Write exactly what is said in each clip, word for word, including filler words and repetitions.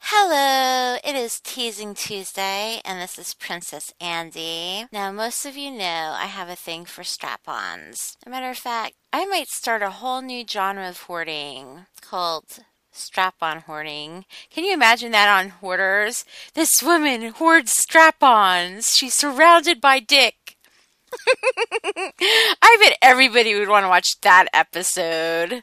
Hello, it is Teasing Tuesday, and this is Princess Andy. Now, most of you know I have a thing for strap-ons. As a matter of fact, I might start a whole new genre of hoarding. It's called strap-on hoarding. Can you imagine that on Hoarders? This woman hoards strap-ons. She's surrounded by dick. I bet everybody would want to watch that episode.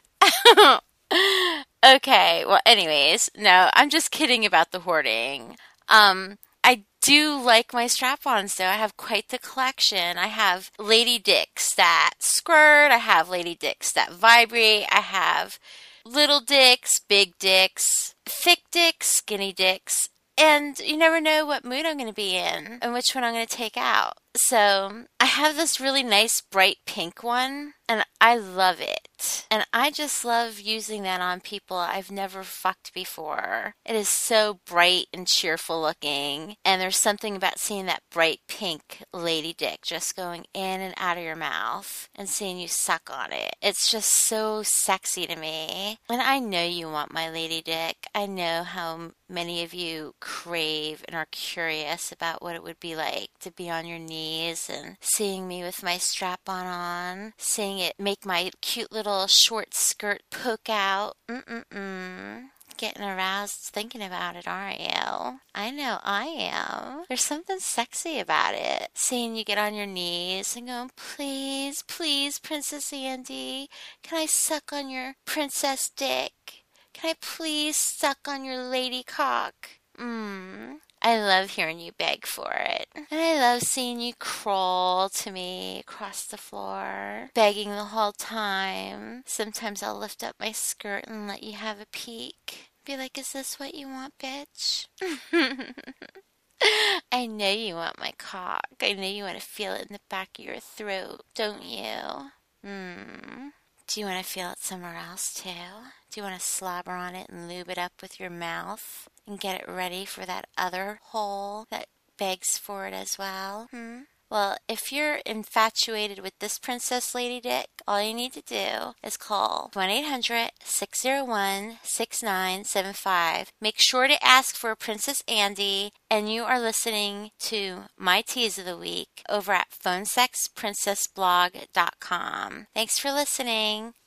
Okay, well, anyways, no, I'm just kidding about the hoarding. Um, I do like my strap-ons, though. I have quite the collection. I have Lady Dicks that squirt. I have Lady Dicks that vibrate. I have little dicks, big dicks, thick dicks, skinny dicks. And you never know what mood I'm going to be in and which one I'm going to take out. So I have this really nice bright pink one, and I love it. And I just love using that on people I've never fucked before. It is so bright and cheerful looking, and there's something about seeing that bright pink lady dick just going in and out of your mouth and seeing you suck on it. It's just so sexy to me. And I know you want my lady dick. I know how many of you crave and are curious about what it would be like to be on your knees and seeing me with my strap-on on, seeing it make my cute little short skirt poke out. Mm-mm-mm. Getting aroused thinking about it, aren't you? I know I am. There's something sexy about it. Seeing you get on your knees and going, please, please, Princess Andy, can I suck on your princess dick? Can I please suck on your lady cock? Mmm. I love hearing you beg for it. And I love seeing you crawl to me across the floor, begging the whole time. Sometimes I'll lift up my skirt and let you have a peek. Be like, is this what you want, bitch? I know you want my cock. I know you want to feel it in the back of your throat, don't you? Hmm. Do you want to feel it somewhere else, too? Do you want to slobber on it and lube it up with your mouth and get it ready for that other hole that begs for it as well? Hmm? Well, if you're infatuated with this Princess Lady Dick, all you need to do is call one eight hundred, six oh one, six nine seven five. Make sure to ask for Princess Andy, and you are listening to my tease of the week over at phone sex princess blog dot com. Thanks for listening.